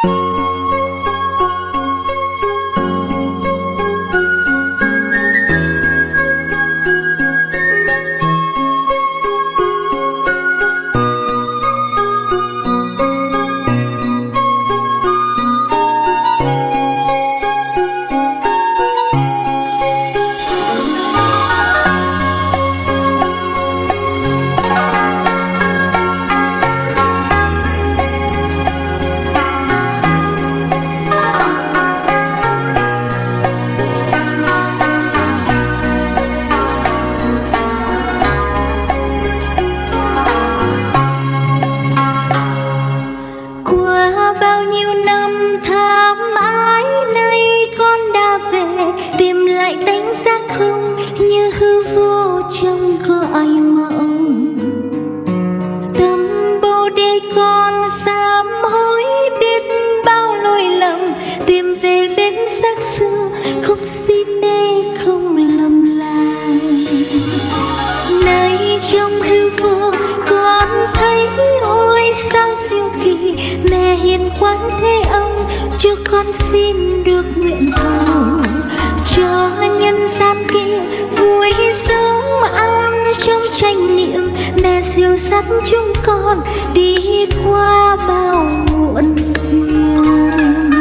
Quán thế ông cho con xin được nguyện cầu cho nhân gian kia vui sống an trong chánh niệm mẹ dìu dắt chúng con đi qua bao muộn phiền.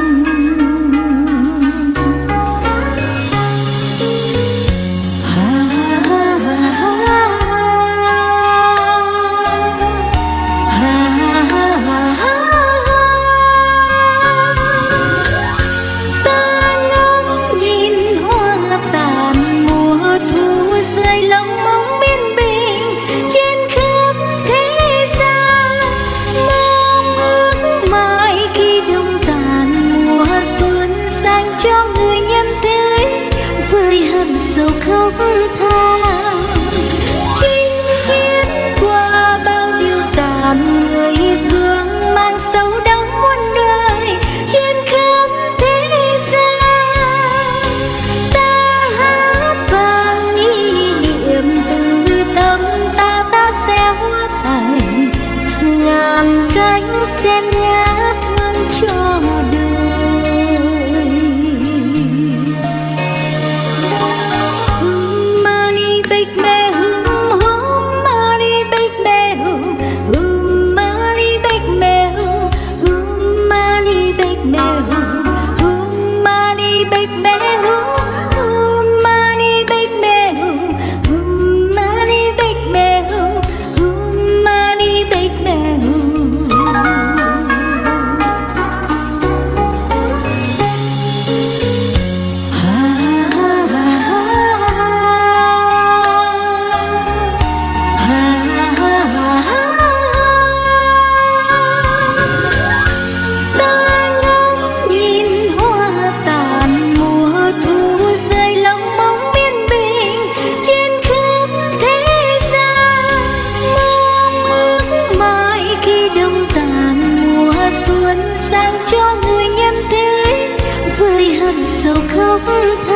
Dẫu khóc tha chinh chiến qua bao điều tàn người vương mang sâu đau muôn đời trên khắp thế gian. Ta hát vang ý niệm từ tâm ta sẽ hóa thành ngàn cánh sen ngát hương cho đời. Sang cho người nhân thế với hận sầu khóc